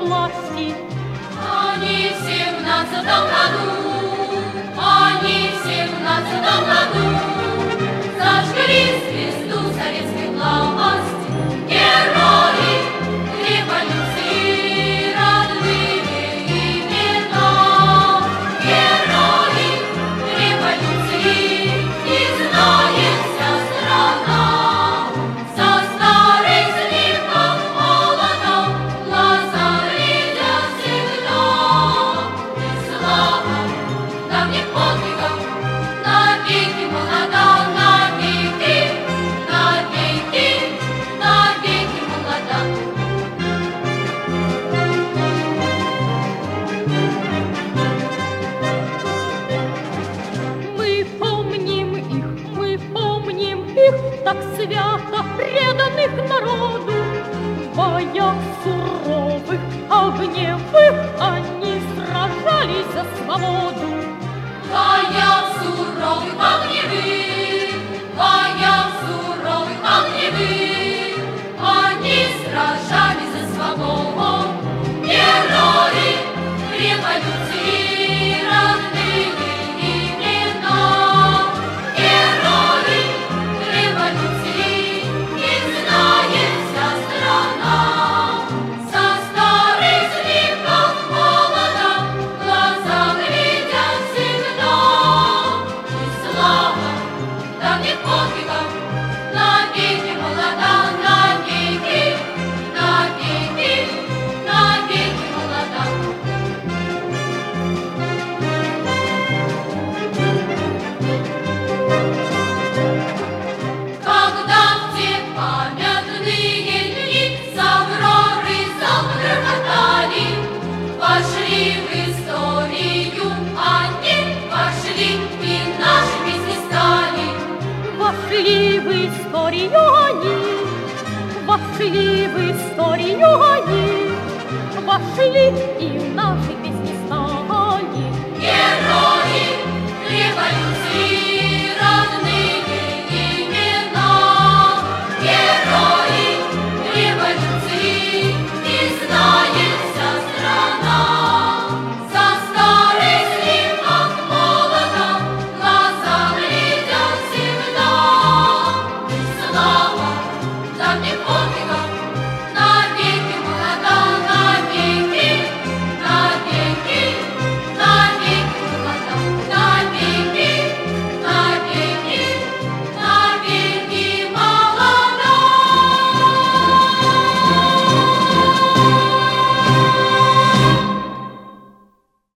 власти. Они в 17-м году, они в 17-м году зажгли звезду советской власти. Герои революции, родные имена. Герои революции, и знает вся страна. Со старой сливком молотом глаза глядят всегда. И слава давних подвигов навеки молода, навеки, навеки, навеки молода. Мы помним их, так свято преданных народу. В боях суровых, огневых они сражались за свободу. В боях суровых, огневых, в боях суровых, огневых они сражались за свободу. Герои революции, родные имена. Герои революции, их знает вся страна. Со старой сливком молотом глаза глядят всегда. И слава давних подвигов навеки молода, навеки, навеки, навеки молода. Когда в те памятные дни с Авроры залпы грохотали, вошли в историю они, вошли и наши песни стали. Вошли в историю они, вошли в историю они, вошли и наши